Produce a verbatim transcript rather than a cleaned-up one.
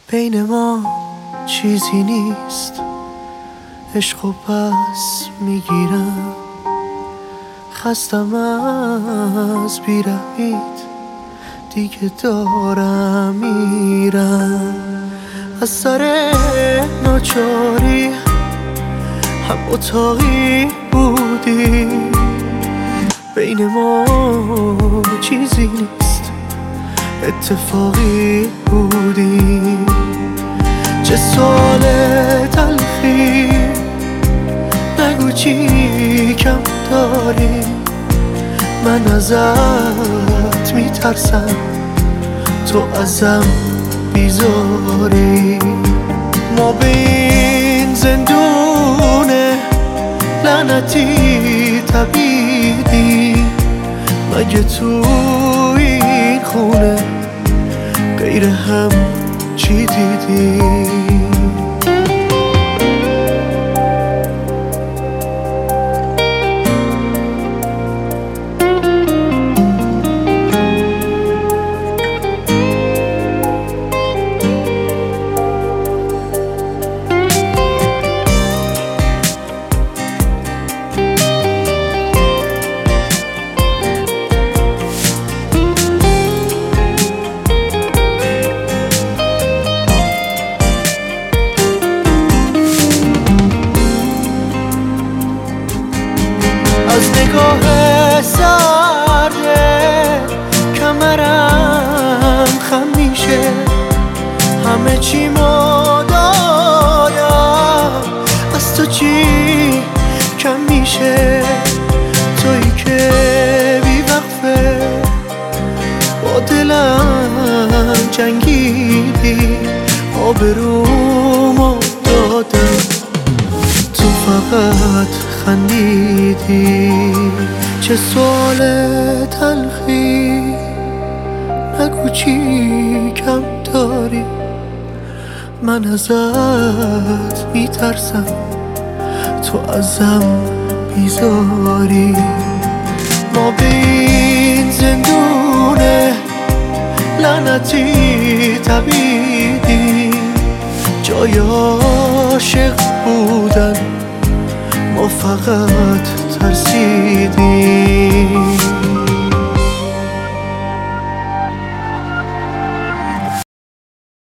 بین ما چیزی نیست، عشق و پس میگیرم. خستم از بیرحمیت، دیگه دارم میرم. از سر ناچاری هم اتاقی بودی، بین ما چیزی نیست، اتفاقی بودی. چه سوال تلخی، نگو چی کم داری، من ازت میترسم تو ازم بیزاری. ما به این زندونه لعنتی تبیدی، مگه تو این خونه غیر هم چی دیدی؟ از نگاه سرده کمرم خم میشه، همه چی ما دادم، از تو چی کم میشه؟ تویی که بی وقفه با دلم جنگیدی، آبرومو دادم تو فقط خندیدی. چه سوال تلخی، نگو چی کم داری، من ازت میترسم تو ازم بیزاری. ما به این زندونه لعنتی تبیدی، جای عاشق بودن ما فقط ترسیدیم.